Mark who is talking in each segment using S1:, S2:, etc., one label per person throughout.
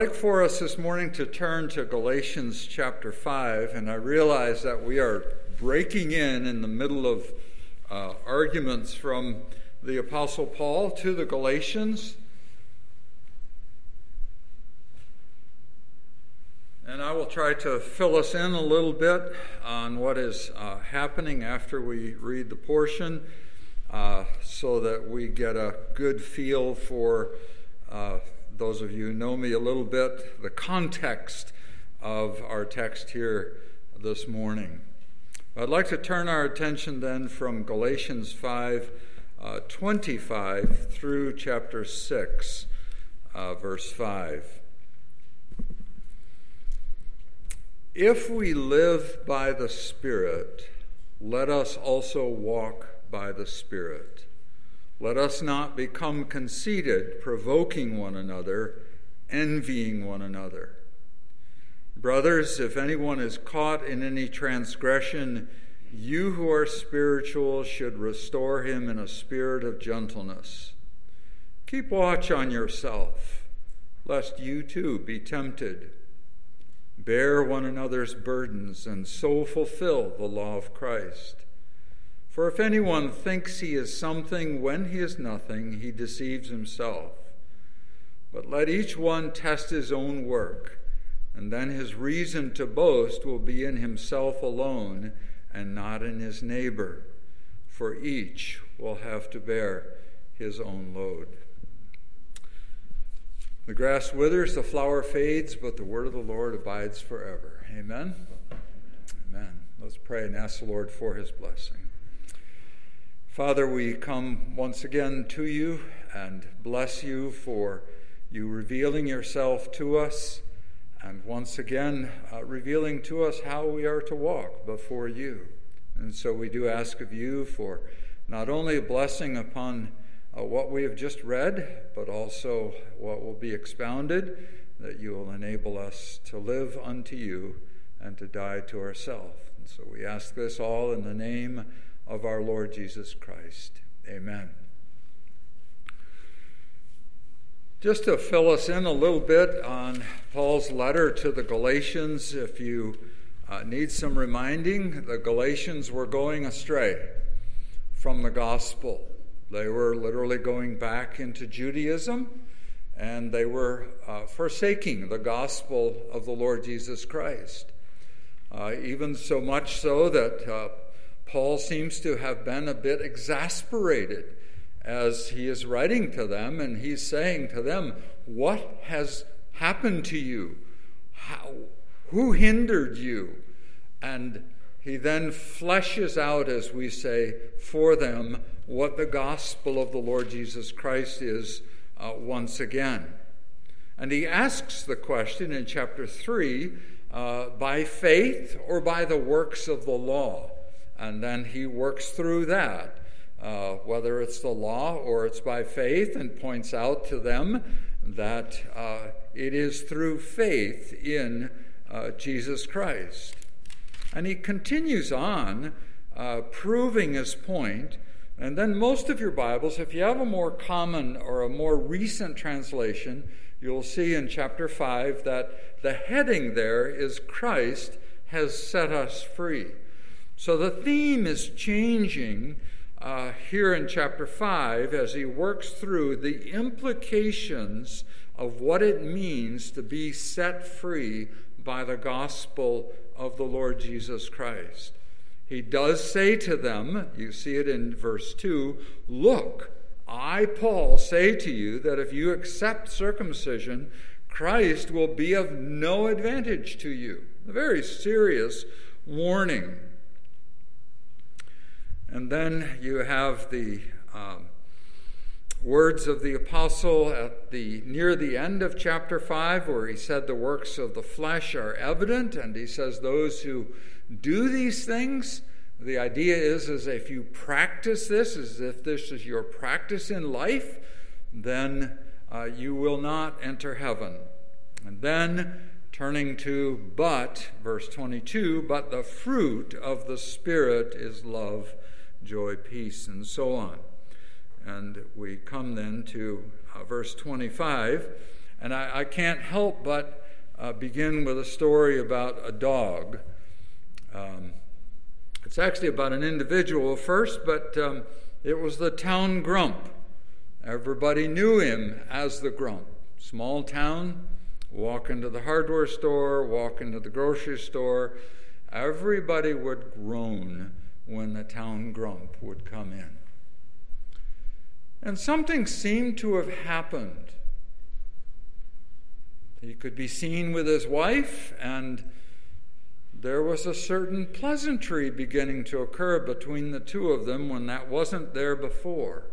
S1: I'd like for us this morning to turn to Galatians chapter 5, and I realize that we are breaking in the middle of arguments from the Apostle Paul to the Galatians. And I will try to fill us in a little bit on what is happening after we read the portion so that we get a good feel for those of you who know me a little bit, the context of our text here this morning. I'd like to turn our attention then from Galatians 5:25 through chapter 6, verse 5. If we live by the Spirit, let us also walk by the Spirit. Let us not become conceited, provoking one another, envying one another. Brothers, if anyone is caught in any transgression, you who are spiritual should restore him in a spirit of gentleness. Keep watch on yourself, lest you too be tempted. Bear one another's burdens, and so fulfill the law of Christ. For if anyone thinks he is something when he is nothing, he deceives himself. But let each one test his own work, and then his reason to boast will be in himself alone and not in his neighbor, for each will have to bear his own load. The grass withers, the flower fades, but the word of the Lord abides forever. Amen? Amen. Let's pray and ask the Lord for his blessing. Father, we come once again to you and bless you for you revealing yourself to us, and once again revealing to us how we are to walk before you. And so we do ask of you for not only a blessing upon what we have just read, but also what will be expounded, that you will enable us to live unto you and to die to ourselves. And so we ask this all in the name of our Lord Jesus Christ. Amen. Just to fill us in a little bit on Paul's letter to the Galatians, if you need some reminding, the Galatians were going astray from the gospel. They were literally going back into Judaism, and they were forsaking the gospel of the Lord Jesus Christ. Even so much so that Paul seems to have been a bit exasperated as he is writing to them, and he's saying to them, what has happened to you? Who hindered you? And he then fleshes out, as we say, for them what the gospel of the Lord Jesus Christ is once again. And he asks the question in chapter 3, by faith or by the works of the law? And then he works through that, whether it's the law or it's by faith, and points out to them that it is through faith in Jesus Christ. And he continues on, proving his point. And then most of your Bibles, if you have a more common or a more recent translation, you'll see in chapter 5 that the heading there is Christ has set us free. So the theme is changing here in chapter 5 as he works through the implications of what it means to be set free by the gospel of the Lord Jesus Christ. He does say to them, you see it in verse 2, look, I, Paul, say to you that if you accept circumcision, Christ will be of no advantage to you. A very serious warning. And then you have the words of the apostle near the end of chapter 5, where he said the works of the flesh are evident, and he says those who do these things, the idea is if you practice this, as if this is your practice in life, then you will not enter heaven. And then turning to verse 22, but the fruit of the Spirit is love, joy, peace, and so on. And we come then to verse 25, And I can't help but begin with a story about a dog. It's actually about an individual first, but it was the town grump. Everybody knew him as the grump. Small town, walk into the hardware store, walk into the grocery store. Everybody would groan when the town grump would come in. And something seemed to have happened. He could be seen with his wife, and there was a certain pleasantry beginning to occur between the two of them when that wasn't there before.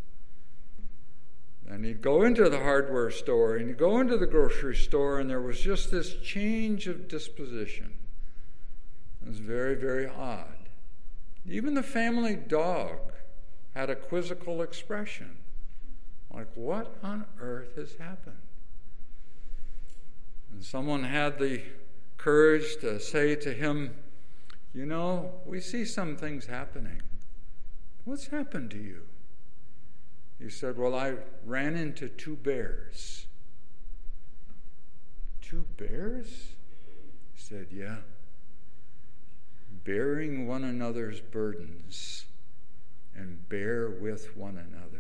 S1: And he'd go into the hardware store, and he'd go into the grocery store, and there was just this change of disposition. It was very, very odd. Even the family dog had a quizzical expression. Like, what on earth has happened? And someone had the courage to say to him, you know, we see some things happening. What's happened to you? He said, well, I ran into 2 bears. 2 bears? He said, yeah. Bearing one another's burdens and bear with one another.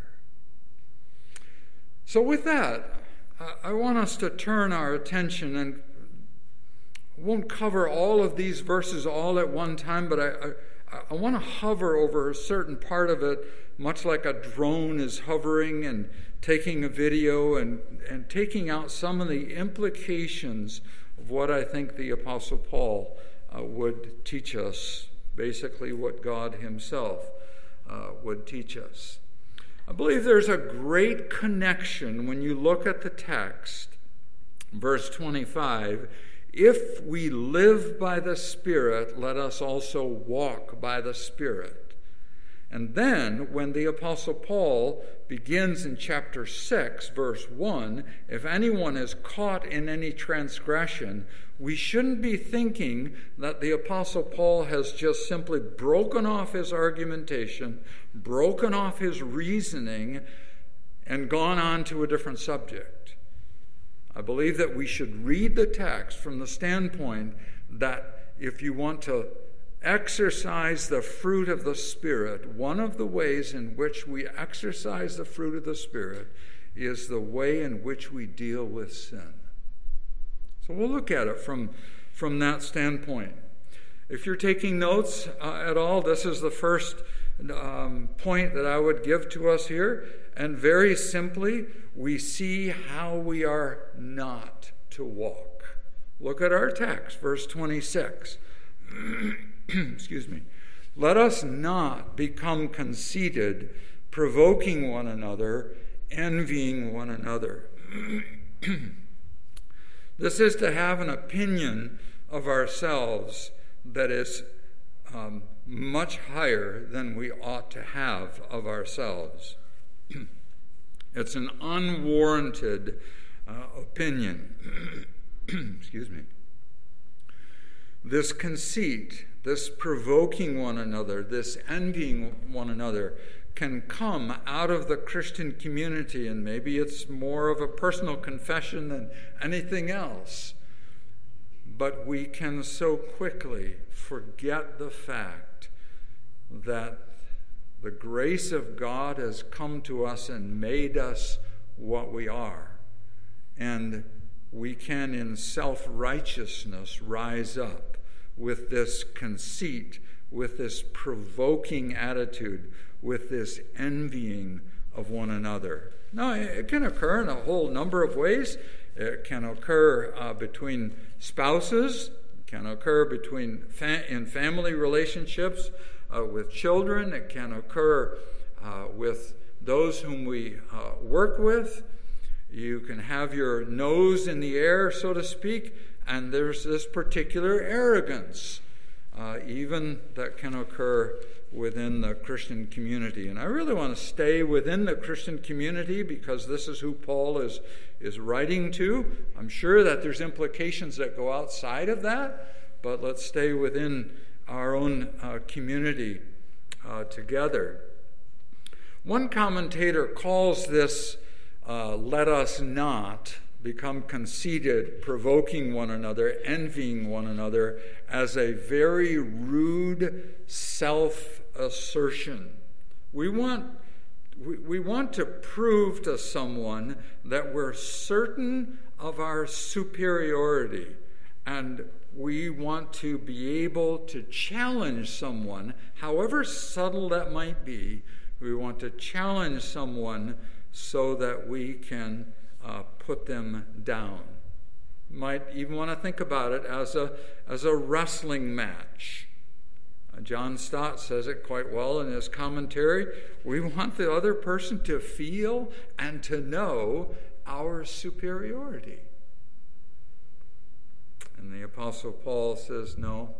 S1: So with that, I want us to turn our attention, and I won't cover all of these verses all at one time, but I want to hover over a certain part of it, much like a drone is hovering and taking a video and taking out some of the implications of what I think the Apostle Paul would teach us, basically what God himself would teach us. I believe there's a great connection when you look at the text, verse 25, if we live by the Spirit, let us also walk by the Spirit. And then, when the Apostle Paul begins in chapter 6, verse 1, if anyone is caught in any transgression, we shouldn't be thinking that the Apostle Paul has just simply broken off his argumentation, broken off his reasoning, and gone on to a different subject. I believe that we should read the text from the standpoint that if you want to exercise the fruit of the Spirit, one of the ways in which we exercise the fruit of the Spirit is the way in which we deal with sin. So we'll look at it from that standpoint. If you're taking notes at all, this is the first point that I would give to us here. And very simply, we see how we are not to walk. Look at our text, verse 26. Excuse me. Let us not become conceited, provoking one another, envying one another. This is to have an opinion of ourselves that is much higher than we ought to have of ourselves. It's an unwarranted opinion. Excuse me. This conceit, this provoking one another, this envying one another can come out of the Christian community, and maybe it's more of a personal confession than anything else. But we can so quickly forget the fact that the grace of God has come to us and made us what we are. And we can, in self-righteousness, rise up with this conceit, with this provoking attitude, with this envying of one another. Now, it can occur in a whole number of ways. It can occur between spouses. It can occur in family relationships with children. It can occur with those whom we work with. You can have your nose in the air, so to speak, and there's this particular arrogance, even that can occur within the Christian community. And I really want to stay within the Christian community because this is who Paul is writing to. I'm sure that there's implications that go outside of that, but let's stay within our own community together. One commentator calls this let us not become conceited, provoking one another, envying one another, as a very rude self-assertion. We want to prove to someone that we're certain of our superiority, and we want to be able to challenge someone, however subtle that might be. We want to challenge someone so that we can put them down. Might even want to think about it as a wrestling match. John Stott says it quite well in his commentary. We want the other person to feel and to know our superiority. And the Apostle Paul says no.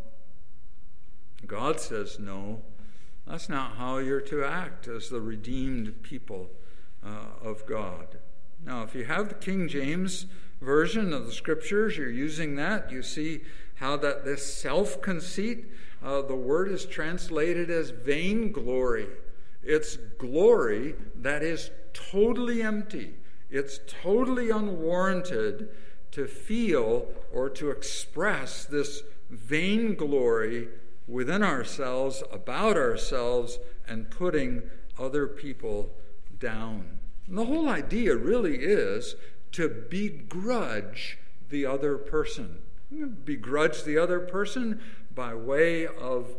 S1: God says no. That's not how you're to act as the redeemed people of God. Now, if you have the King James Version of the Scriptures, you're using that, you see how that this self-conceit, the word is translated as vainglory. It's glory that is totally empty. It's totally unwarranted to feel or to express this vainglory within ourselves, about ourselves, and putting other people down. And the whole idea really is to begrudge the other person. Begrudge the other person by way of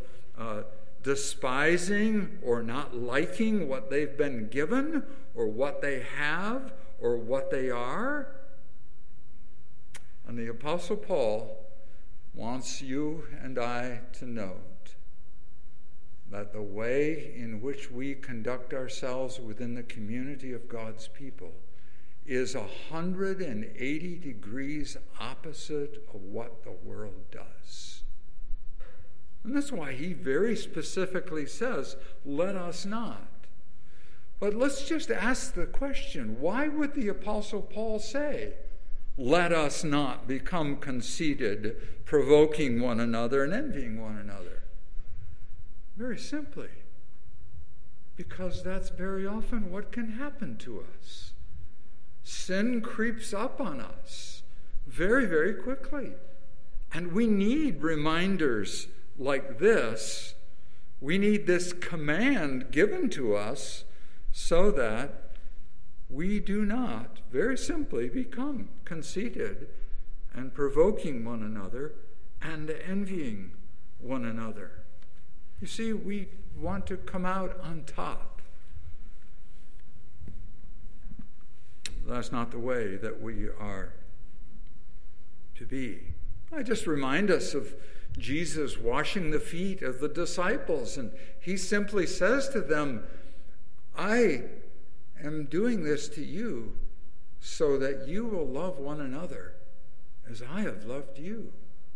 S1: despising or not liking what they've been given or what they have or what they are. And the Apostle Paul wants you and I to note that the way in which we conduct ourselves within the community of God's people is 180 degrees opposite of what the world does. And that's why he very specifically says, let us not. But let's just ask the question, why would the Apostle Paul say, let us not become conceited, provoking one another and envying one another? Very simply, because that's very often what can happen to us. Sin creeps up on us very, very quickly. And we need reminders like this. We need this command given to us so that we do not, very simply, become conceited and provoking one another and envying one another. You see, we want to come out on top. That's not the way that we are to be. I just remind us of Jesus washing the feet of the disciples, and he simply says to them, I am doing this to you so that you will love one another as I have loved you.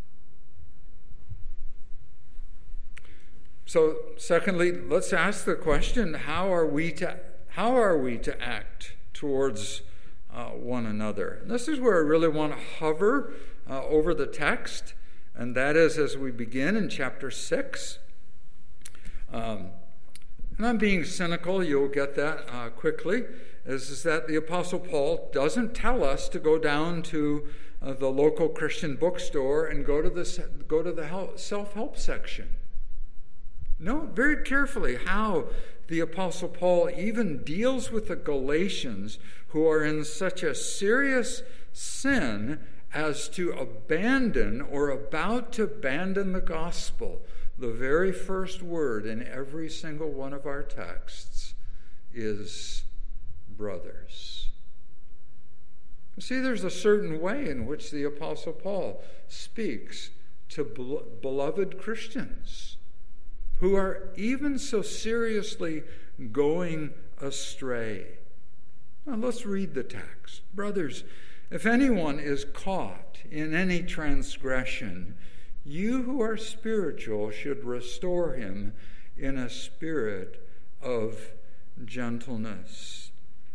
S1: So, secondly, let's ask the question, how are we to act towards one another? And this is where I really want to hover over the text, and that is as we begin in chapter 6. And I'm being cynical, you'll get that quickly, is that the Apostle Paul doesn't tell us to go down to the local Christian bookstore and go to the self-help section. Note very carefully how the Apostle Paul even deals with the Galatians who are in such a serious sin as to abandon or about to abandon the gospel. The very first word in every single one of our texts is brothers. You see, there's a certain way in which the Apostle Paul speaks to beloved Christians who are even so seriously going astray. Now let's read the text. Brothers, if anyone is caught in any transgression, you who are spiritual should restore him in a spirit of gentleness.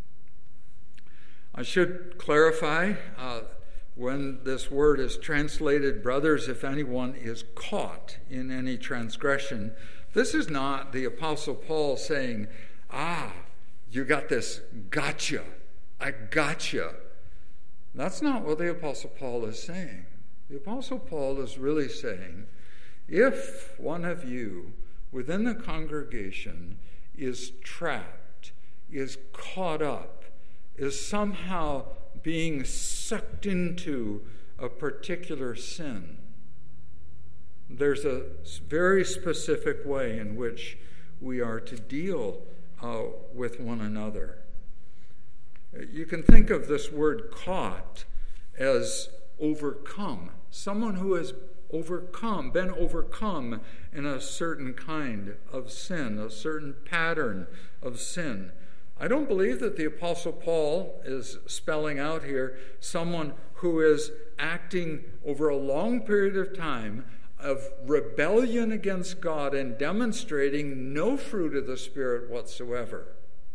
S1: I should clarify, when this word is translated, brothers, if anyone is caught in any transgression, this is not the Apostle Paul saying, you got this gotcha, I gotcha. That's not what the Apostle Paul is saying. The Apostle Paul is really saying, if one of you within the congregation is trapped, is caught up, is somehow being sucked into a particular sin, there's a very specific way in which we are to deal with one another. You can think of this word caught as overcome. Someone who has been overcome in a certain kind of sin, a certain pattern of sin. I don't believe that the Apostle Paul is spelling out here someone who is acting over a long period of time of rebellion against God and demonstrating no fruit of the Spirit whatsoever.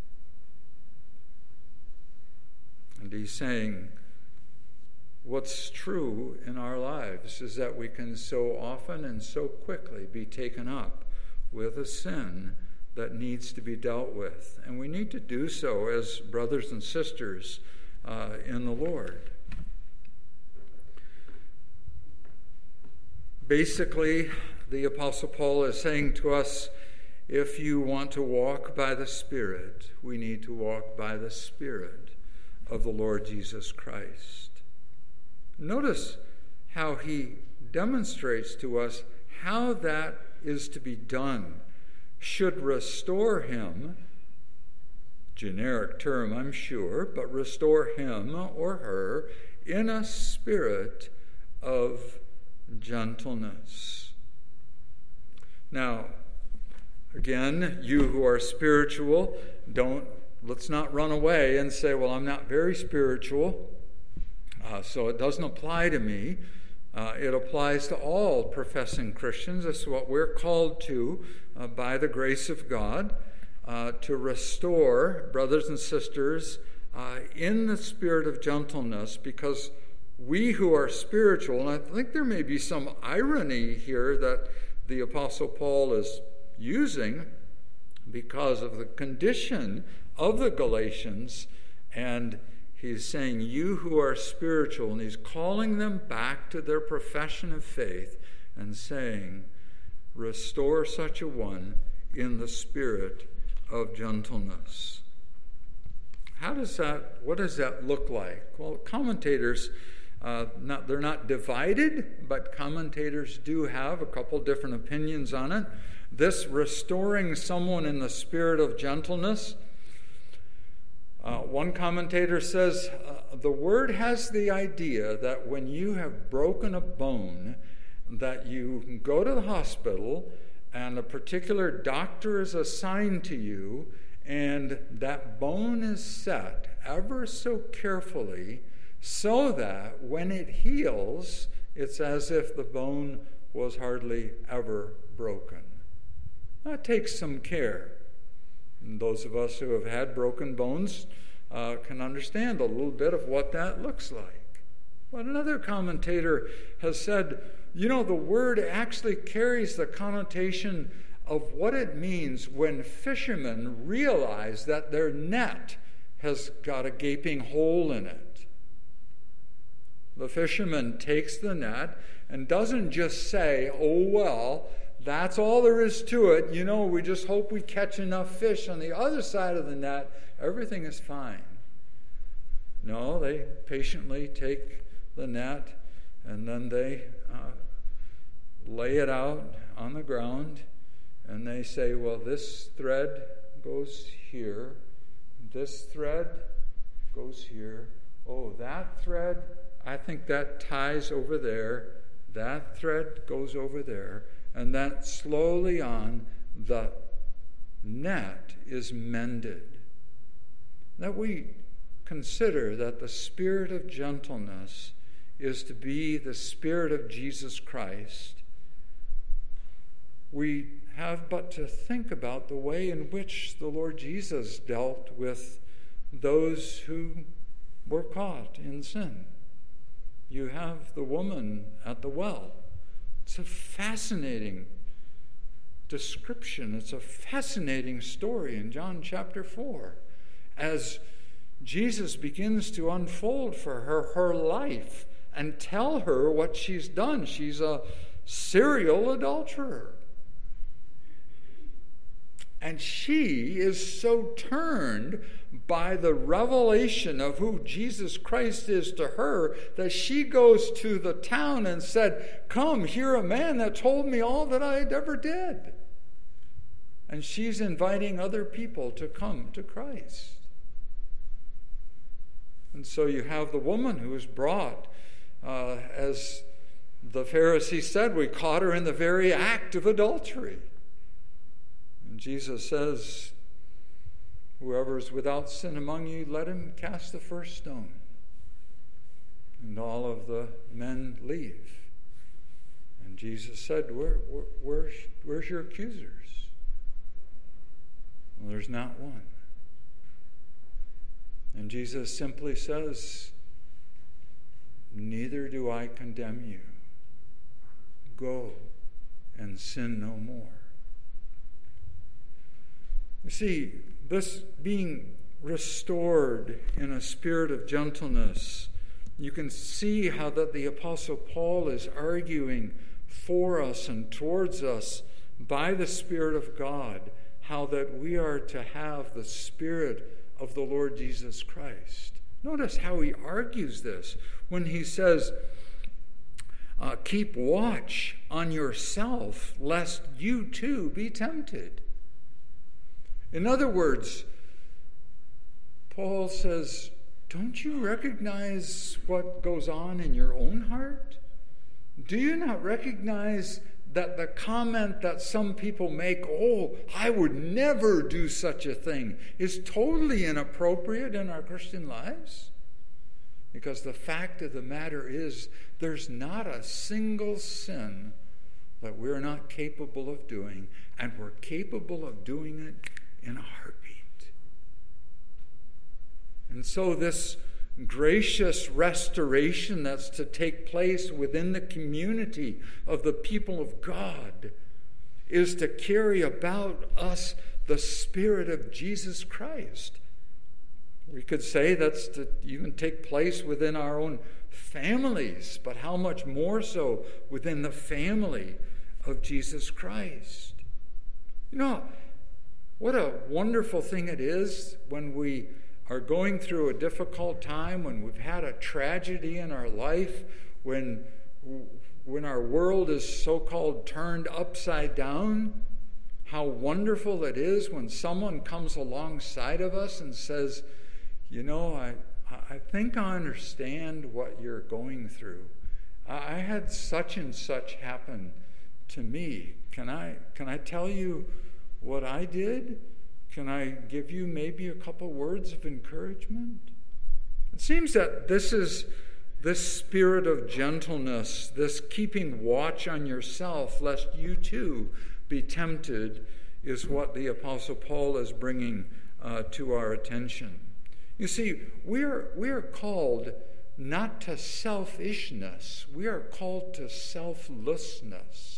S1: And he's saying, what's true in our lives is that we can so often and so quickly be taken up with a sin that needs to be dealt with. And we need to do so as brothers and sisters in the Lord. Basically, the Apostle Paul is saying to us, if you want to walk by the Spirit, we need to walk by the Spirit of the Lord Jesus Christ. Notice how he demonstrates to us how that is to be done. Should restore him, generic term I'm sure, but restore him or her in a spirit of gentleness. Now, again, you who are spiritual, let's not run away and say, well, I'm not very spiritual, so it doesn't apply to me. It applies to all professing Christians. This is what we're called to by the grace of God, to restore brothers and sisters in the spirit of gentleness, because we who are spiritual, and I think there may be some irony here that the Apostle Paul is using because of the condition of the Galatians, and he's saying, you who are spiritual, and he's calling them back to their profession of faith and saying, restore such a one in the spirit of gentleness. What does that look like? Well, commentators, they're not divided, but commentators do have a couple different opinions on it. This restoring someone in the spirit of gentleness, one commentator says, the word has the idea that when you have broken a bone, that you can go to the hospital and a particular doctor is assigned to you, and that bone is set ever so carefully so that when it heals, it's as if the bone was hardly ever broken. That takes some care. And those of us who have had broken bones can understand a little bit of what that looks like. But another commentator has said, the word actually carries the connotation of what it means when fishermen realize that their net has got a gaping hole in it. The fisherman takes the net and doesn't just say, oh, well, that's all there is to it. We just hope we catch enough fish on the other side of the net. Everything is fine. No, they patiently take the net and then they lay it out on the ground and they say, well, this thread goes here. This thread goes here. Oh, that thread, I think that ties over there. That thread goes over there. And then slowly on, the net is mended. That we consider that the spirit of gentleness is to be the spirit of Jesus Christ. We have but to think about the way in which the Lord Jesus dealt with those who were caught in sin. You have the woman at the well. It's a fascinating description. It's a fascinating story in John chapter 4. As Jesus begins to unfold for her life and tell her what she's done. She's a serial adulterer. And she is so turned by the revelation of who Jesus Christ is to her that she goes to the town and said, "Come, hear a man that told me all that I ever did." And she's inviting other people to come to Christ. And so you have the woman who is brought, as the Pharisee said, we caught her in the very act of adultery. And Jesus says, "Whoever is without sin among you, let him cast the first stone." And all of the men leave. And Jesus said, where's your accusers? Well, there's not one. And Jesus simply says, "Neither do I condemn you. Go and sin no more." You see, this being restored in a spirit of gentleness, you can see how that the Apostle Paul is arguing for us and towards us by the Spirit of God, how that we are to have the Spirit of the Lord Jesus Christ. Notice how he argues this when he says, "Keep watch on yourself, lest you too be tempted." In other words, Paul says, don't you recognize what goes on in your own heart? Do you not recognize that the comment that some people make, "Oh, I would never do such a thing," is totally inappropriate in our Christian lives? Because the fact of the matter is, there's not a single sin that we're not capable of doing, and we're capable of doing it in a heartbeat. And so this gracious restoration that's to take place within the community of the people of God is to carry about us the Spirit of Jesus Christ. We could say that's to even take place within our own families, but how much more so within the family of Jesus Christ. You know, what a wonderful thing it is when we are going through a difficult time, when we've had a tragedy in our life, when our world is so-called turned upside down. How wonderful it is when someone comes alongside of us and says, "You know, I think I understand what you're going through. I had such and such happen to me. Can I tell you what I did? Can I give you maybe a couple words of encouragement?" It seems that this spirit of gentleness, this keeping watch on yourself, lest you too be tempted, is what the Apostle Paul is bringing to our attention. You see, we are called not to selfishness. We are called to selflessness.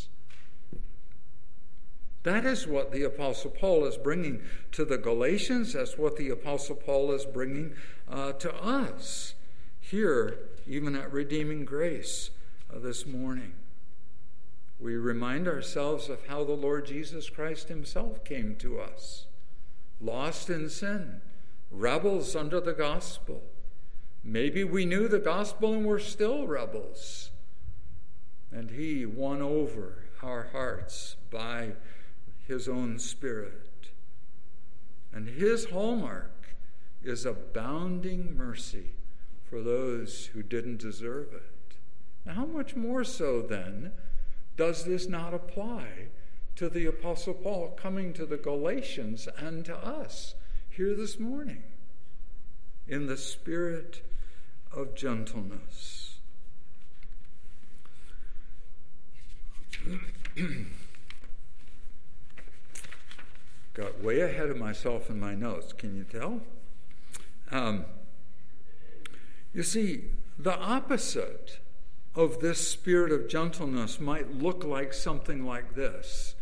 S1: That is what the Apostle Paul is bringing to the Galatians. That's what the Apostle Paul is bringing to us here, even at Redeeming Grace this morning. We remind ourselves of how the Lord Jesus Christ himself came to us, lost in sin, rebels under the gospel. Maybe we knew the gospel and we're still rebels. And he won over our hearts by his own Spirit. And his hallmark is abounding mercy for those who didn't deserve it. Now, how much more so then does this not apply to the Apostle Paul coming to the Galatians and to us here this morning in the spirit of gentleness? Got way ahead of myself in my notes, can you tell? You see, the opposite of this spirit of gentleness might look like something like this.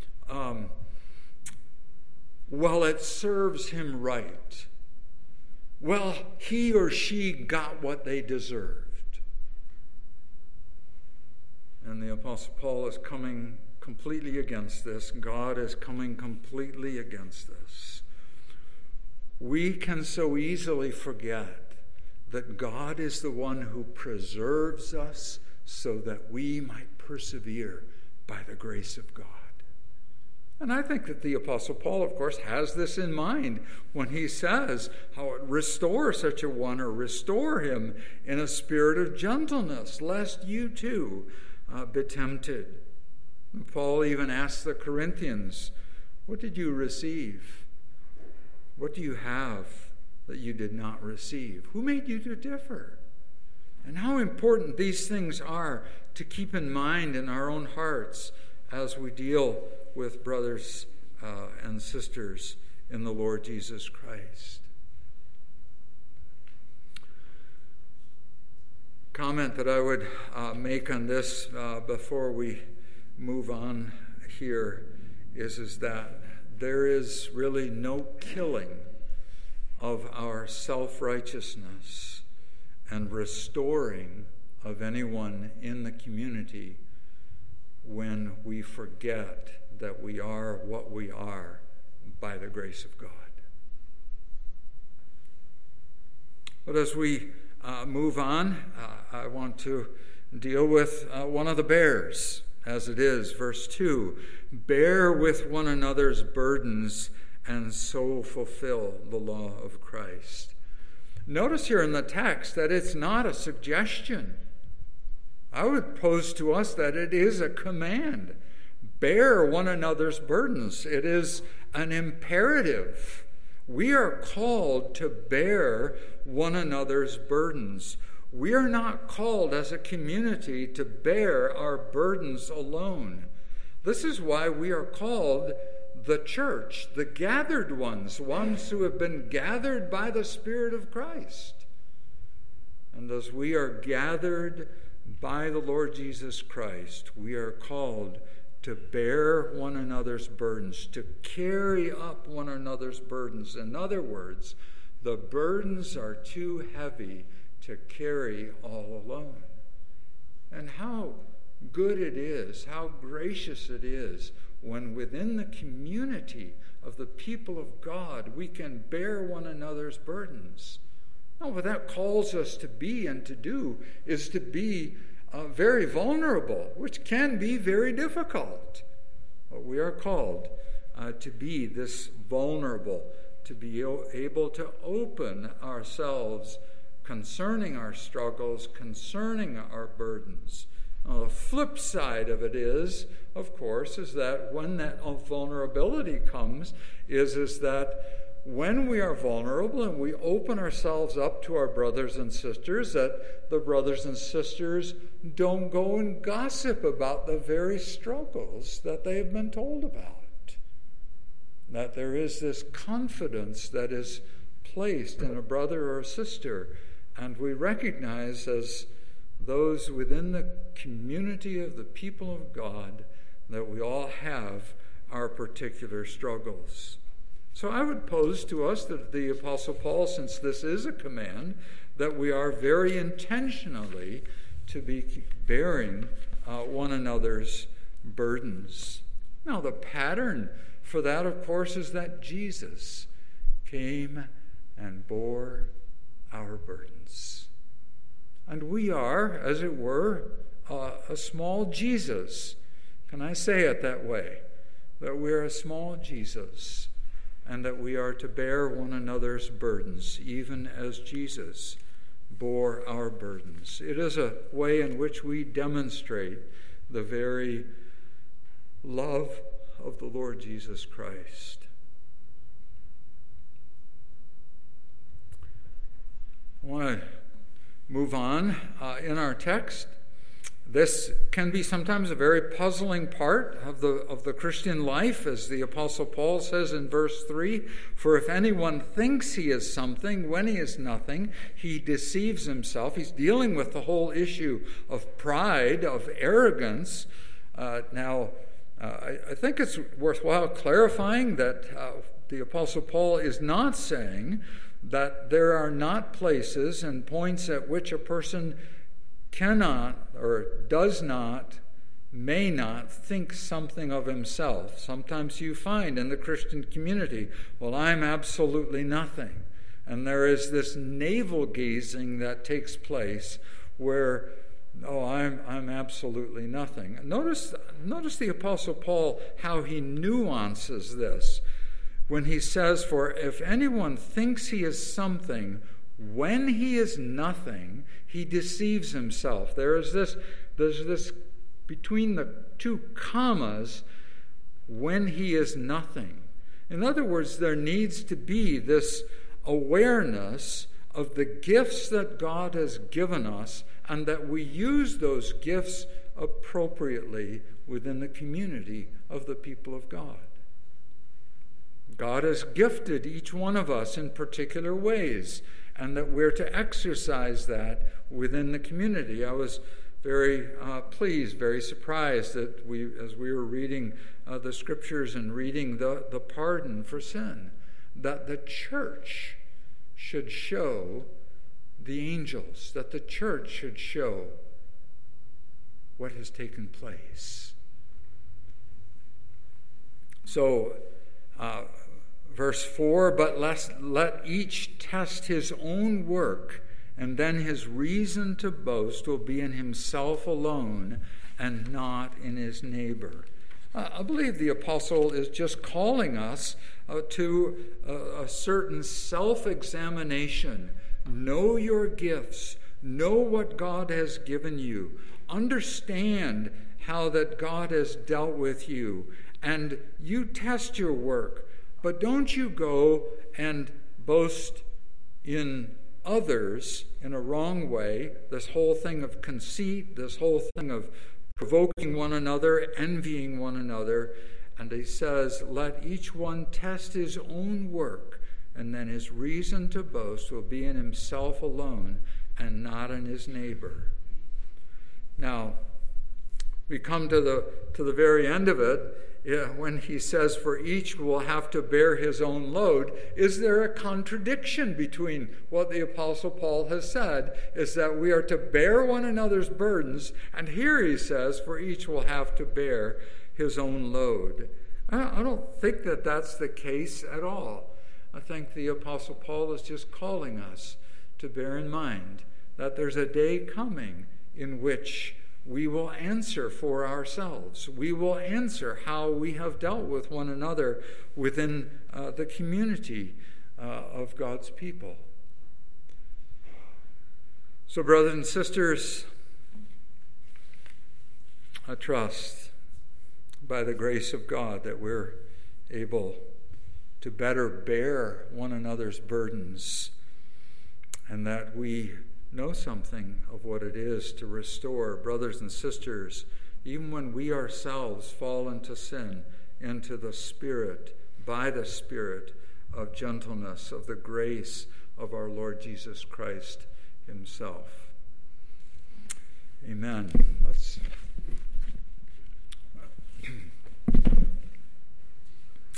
S1: Well, it serves him right. well, he or she got what they deserved. And the Apostle Paul is coming completely against this. God is coming completely against this. We can so easily forget that God is the one who preserves us so that we might persevere by the grace of God. And I think that the Apostle Paul, of course, has this in mind when he says, how it restore such a one, or restore him in a spirit of gentleness, lest you too be tempted. And Paul even asks the Corinthians, what did you receive? What do you have that you did not receive? Who made you to differ? And how important these things are to keep in mind in our own hearts as we deal with brothers and sisters in the Lord Jesus Christ. Comment that I would make on this before we move on here is that there is really no killing of our self-righteousness and restoring of anyone in the community when we forget that we are what we are by the grace of God. But as we move on, I want to deal with one of the bears, as it is, verse 2. Bear with one another's burdens and so fulfill the law of Christ. Notice here in the text that it's not a suggestion. I would pose to us that it is a command. Bear one another's burdens. It is an imperative. We are called to bear one another's burdens. We are not called as a community to bear our burdens alone. This is why we are called the church, the gathered ones who have been gathered by the Spirit of Christ. And as we are gathered by the Lord Jesus Christ, we are called to bear one another's burdens, to carry up one another's burdens. In other words, the burdens are too heavy to carry all alone. And how good it is, how gracious it is when within the community of the people of God we can bear one another's burdens. Now, what that calls us to be and to do is to be very vulnerable, which can be very difficult. But we are called to be this vulnerable, to be able to open ourselves concerning our struggles, concerning our burdens. Now, the flip side of it is, of course, is that when that vulnerability comes, is that when we are vulnerable and we open ourselves up to our brothers and sisters, that the brothers and sisters don't go and gossip about the very struggles that they have been told about. That there is this confidence that is placed in a brother or a sister, and we recognize as those within the community of the people of God that we all have our particular struggles. So I would pose to us that the Apostle Paul, since this is a command, that we are very intentionally to be bearing one another's burdens. Now, the pattern for that, of course, is that Jesus came and bore our burdens. And we are, as it were, a small Jesus. Can I say it that way? That we're a small Jesus, and that we are to bear one another's burdens, even as Jesus bore our burdens. It is a way in which we demonstrate the very love of the Lord Jesus Christ. I want to move on in our text. This can be sometimes a very puzzling part of the Christian life, as the Apostle Paul says in verse 3, "For if anyone thinks he is something when he is nothing, he deceives himself." He's dealing with the whole issue of pride, of arrogance. I think it's worthwhile clarifying that the Apostle Paul is not saying that there are not places and points at which a person cannot or does not, may not think something of himself. Sometimes you find in the Christian community, well, I'm absolutely nothing. And there is this navel-gazing that takes place where, oh, I'm absolutely nothing. Notice the Apostle Paul, how he nuances this when he says, for if anyone thinks he is something, when he is nothing, he deceives himself. There's this between the two commas, when he is nothing. In other words, there needs to be this awareness of the gifts that God has given us, and that we use those gifts appropriately within the community of the people of God. God has gifted each one of us in particular ways, and that we're to exercise that within the community. I was very pleased, very surprised that as we were reading the scriptures and reading the pardon for sin, that the church should show the angels, that the church should show what has taken place. So, verse 4, but let each test his own work, and then his reason to boast will be in himself alone and not in his neighbor. I believe the apostle is just calling us to a certain self-examination. Know your gifts. Know what God has given you. Understand how that God has dealt with you. And you test your work. But don't you go and boast in others in a wrong way. This whole thing of conceit, this whole thing of provoking one another, envying one another. And he says, let each one test his own work, and then his reason to boast will be in himself alone and not in his neighbor. Now, we come to the very end of it, when he says, for each will have to bear his own load. Is there a contradiction between what the Apostle Paul has said, is that we are to bear one another's burdens, and here he says, for each will have to bear his own load? I don't think that that's the case at all. I think the Apostle Paul is just calling us to bear in mind that there's a day coming in which we will answer for ourselves. We will answer how we have dealt with one another within the community of God's people. So, brothers and sisters, I trust by the grace of God that we're able to better bear one another's burdens, and that we know something of what it is to restore brothers and sisters, even when we ourselves fall into sin, into the Spirit, by the Spirit of gentleness, of the grace of our Lord Jesus Christ himself. Amen. Let's